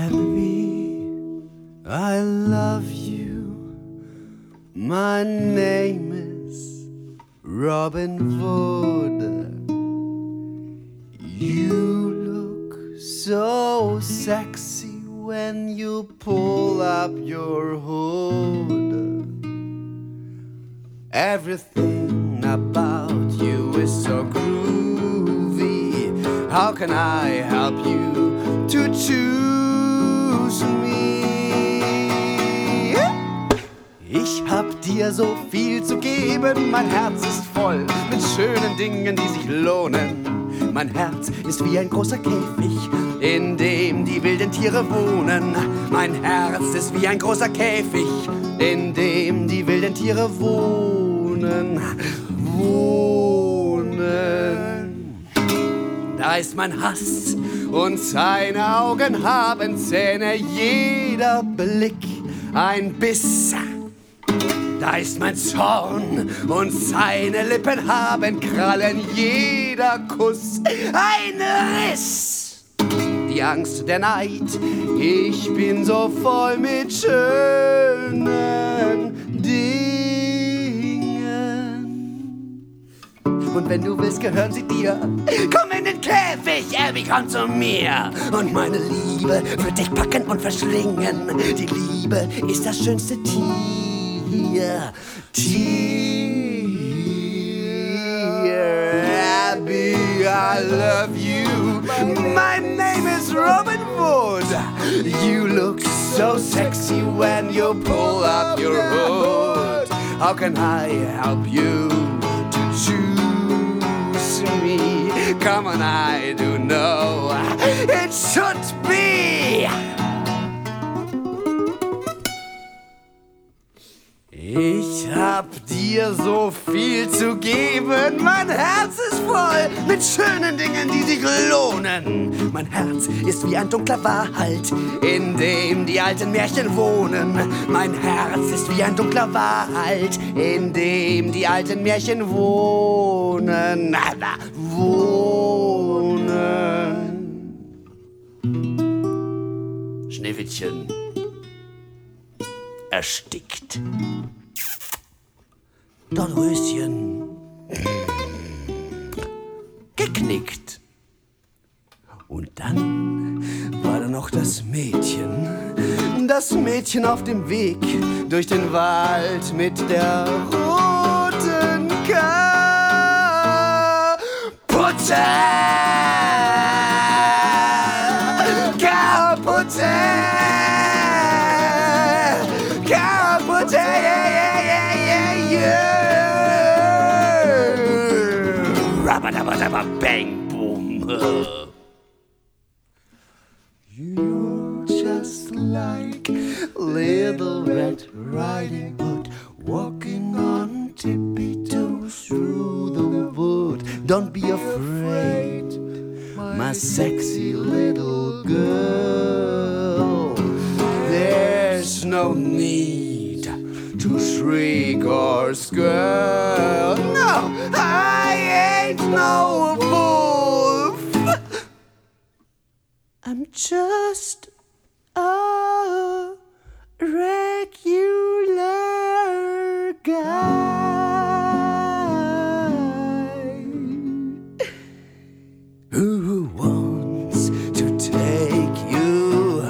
tell me I love you. My name is Robin Hood. You look so sexy when you pull up your hood. Everything about you is so groovy. How can I help you to choose me? Ich hab dir so viel zu geben, mein Herz ist voll mit schönen Dingen, die sich lohnen. Mein Herz ist wie ein großer Käfig, in dem die wilden Tiere wohnen. Mein Herz ist wie ein großer Käfig, in dem die wilden Tiere wohnen. Da ist mein Hass und seine Augen haben Zähne, jeder Blick ein Biss. Da ist mein Zorn und seine Lippen haben Krallen, jeder Kuss ein Riss. Die Angst, der Neid, ich bin so voll mit schönen Dingen. Und wenn du willst, gehören sie dir. Komm in den Käfig, Abby, komm zu mir. Und meine Liebe wird dich packen und verschlingen. Die Liebe ist das schönste Tier. Abby, I love you. My name is Robin Hood. You look so sexy when you pull up your hood. How can I help you to choose me? Come on, I do know it should be. Ich hab dir so viel zu geben, mein Herz ist voll mit schönen Dingen, die sich lohnen. Mein Herz ist wie ein dunkler Wald, in dem die alten Märchen wohnen. Mein Herz ist wie ein dunkler Wald, in dem die alten Märchen wohnen. Schneewittchen erstickt. Dornröschen geknickt. Und dann war da noch das Mädchen auf dem Weg durch den Wald mit der roten Kapuze. Bang, boom. You're just like Little Red Riding Hood, walking on tippy toes through the wood. Don't be afraid, my sexy little girl. There's no need to shriek or skirl. No, I ain't no wolf. I'm just a regular guy who wants to take you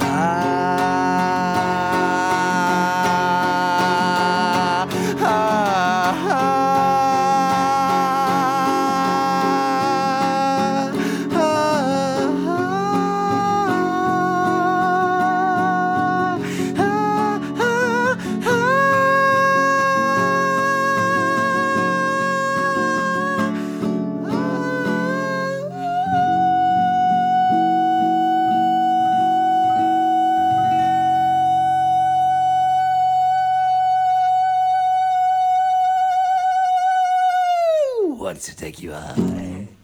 wants to take you high.